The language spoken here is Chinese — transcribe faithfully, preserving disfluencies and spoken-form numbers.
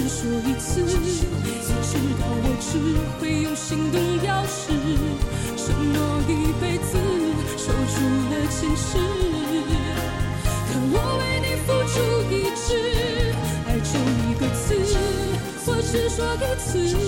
说一次，你知道我只会用行动表示，承诺一辈子，守住了坚持。可我为你付出一直，爱就一个字，我只说一次。